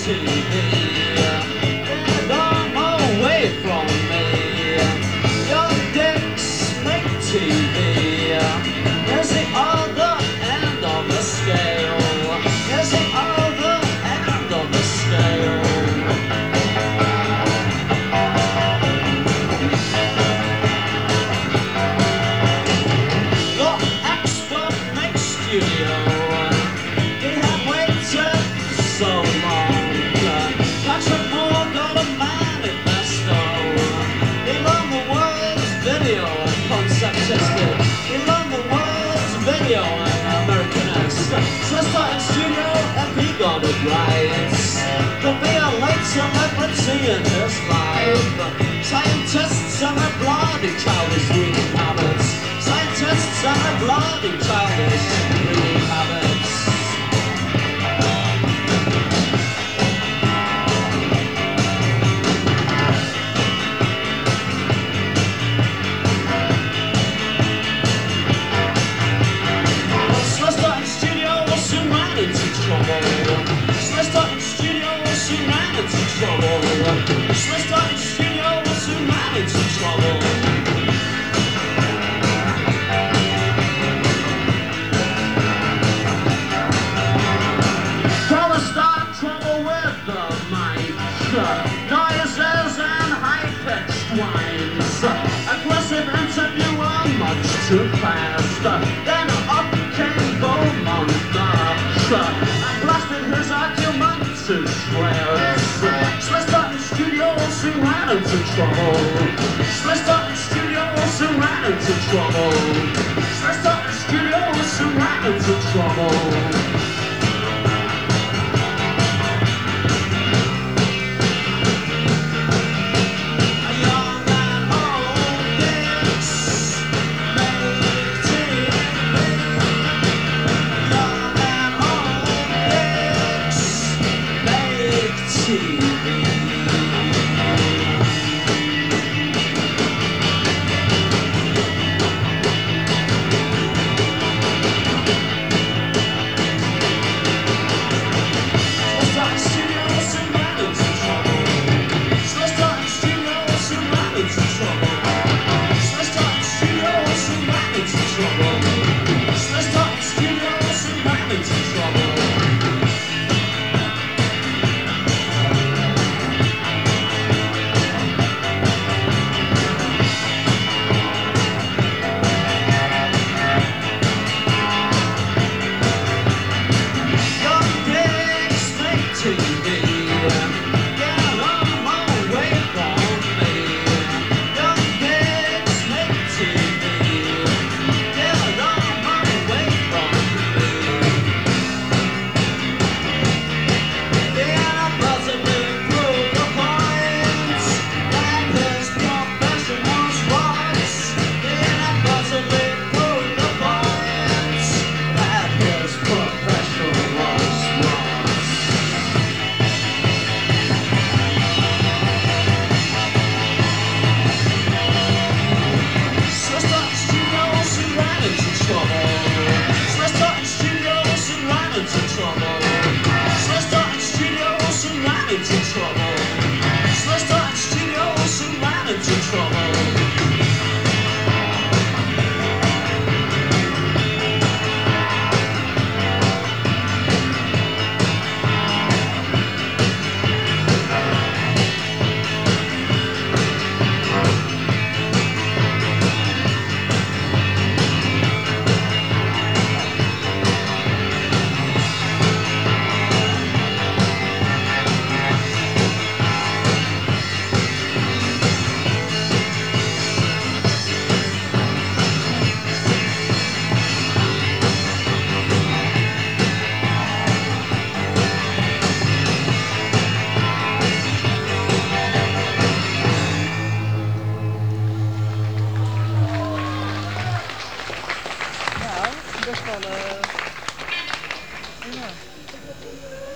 TV. Get them away from me. Your dicks make TV. There's the other end of the scale. There's the other end of the scale. Your expert makes studio. They have waited so long. Patrick Moore got a manifesto. They learn the words video and conceptistic. They learn the words video and Americanist. So start in studio and he got it right. There'll be a late celebrity in his life. Scientists and their bloody childish reading habits. Scientists and their bloody childish reading habits. Sylvester in studio will soon run into trouble. Sylvester in studio will soon run into trouble. Sylvester in studio will soon run into trouble. Trouble start trouble with the mic. Noises and high-pitched whines. Aggressive interviewer much too fast. Then up came Beaumont and blasted his argument to shreds. Sylvester in studio soon ran into trouble. Sylvester in studio soon ran into trouble. Sylvester in studio soon ran into trouble. Best wel, ja.